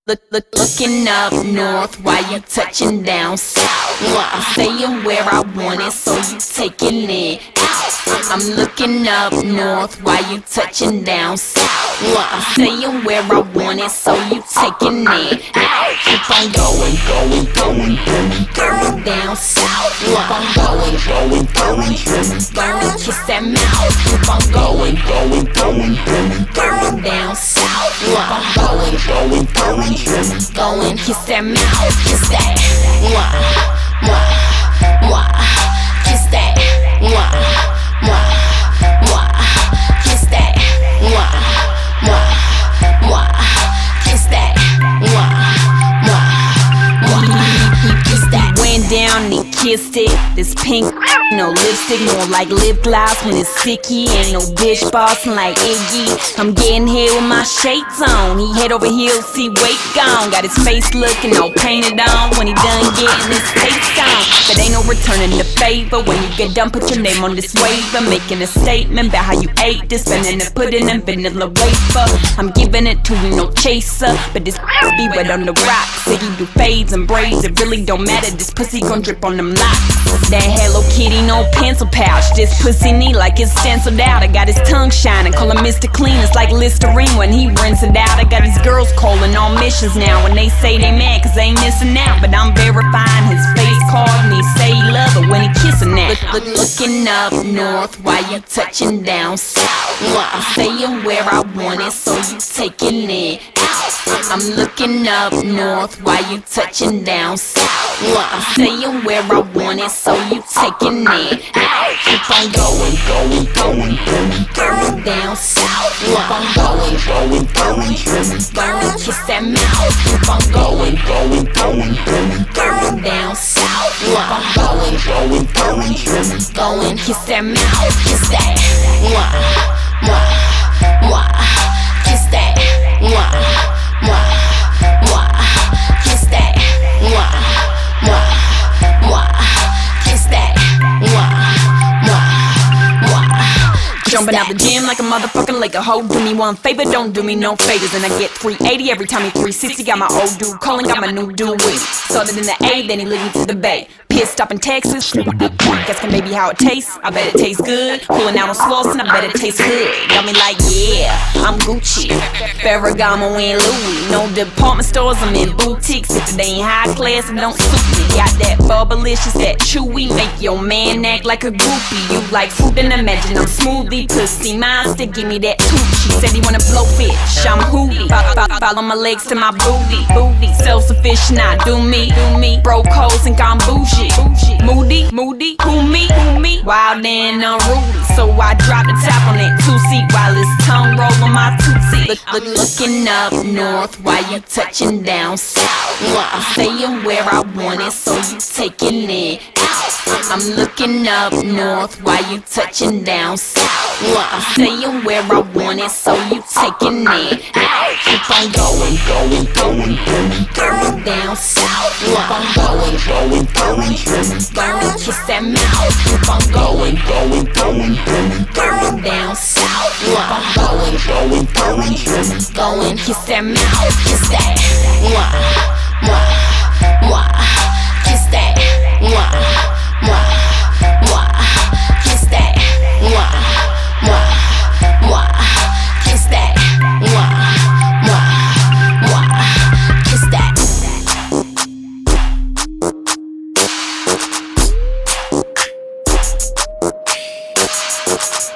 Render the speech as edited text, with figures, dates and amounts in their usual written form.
Looking up north while you touching down south. I'm saying where I want it, so you taking it out. I'm looking up north while you touching down south. I'm saying where I want it, so you taking it out. Keep on going, going down south. Keep on going, going, kiss that mouth. Keep on going, going down south. Keep on going, going, kiss that mouth, kiss that, kiss that, kiss that, kiss that, kiss that. Went down and he kissed it. This pink, no lipstick, more like lip gloss when it's sticky. Ain't no dish bossing like Iggy. I'm getting here with my shades on. He head over heels, see weight gone. Got his face looking all painted on when he done getting his taste on. But ain't no returning the favor. When you get done, put your name on this waiver. Making a statement about how you ate this, spending and pudding and vanilla wafer. I'm giving it to you, no chaser. But this be wet on the rocks. Say he do fades and braids, it really don't matter. This pussy gon' drip on them locks. That Hello Kitty, no pencil pouch. This pussy neat like it's stenciled out. I got his tongue shining, call him Mr. Clean. It's like Listerine when he rinse it out. I got these girls calling on missions now. When they say they mad cause they ain't missing out. But I'm verifying his face card and he say he love it when he kissing that. Looking up north while you touching down south. I'm saying where I want it, so you taking it out. I'm looking up north while you touching down south. I'm saying where I want it, so you taking it out. Keep on going, going down south. Keep on going, going, kiss that mouth. Keep on going, going down south. Keep on going, going, kiss that mouth, kiss that, kiss that, kiss that, kiss that. Jumping out the gym like a motherfucking Laker. Ho, do me one favor, don't do me no favors. And I get 380 every time he 360. Got my old dude calling, got my new dude with me. Started in the A, then he lead me to the Bay. Pissed up in Texas, asking baby how it tastes. I bet it tastes good. Pulling out on Slauson, I bet it tastes good. Got me like, yeah, I'm Gucci, Ferragamo and Louis. No department stores, I'm in boutiques. If it ain't high class, it don't suit me. Got that bubblicious, that chewy, make your man act like a groupie. You like fruit and imagine I'm smoothie. Pussy monster, give me that Tucci. Said he wanna blow fish, I'm hootie. Follow my legs to my booty. Self-sufficient, I do me. Broke hoes and gone bougie. Moody, who me? Wild and unruly. So I drop the top on that two-seat while his tongue roll on my tootsie. Looking up north while you touching down south. I'm saying where I want it, so you taking it out. I'm looking up north while you touching down south. I'm saying where I want it, so you taking it out. Keep on going, going down south. Keep on going, kiss that mouth. Keep on going, going down south. Keep on going, kiss that mouth, kiss that, kiss that, kiss that, kiss that, kiss that.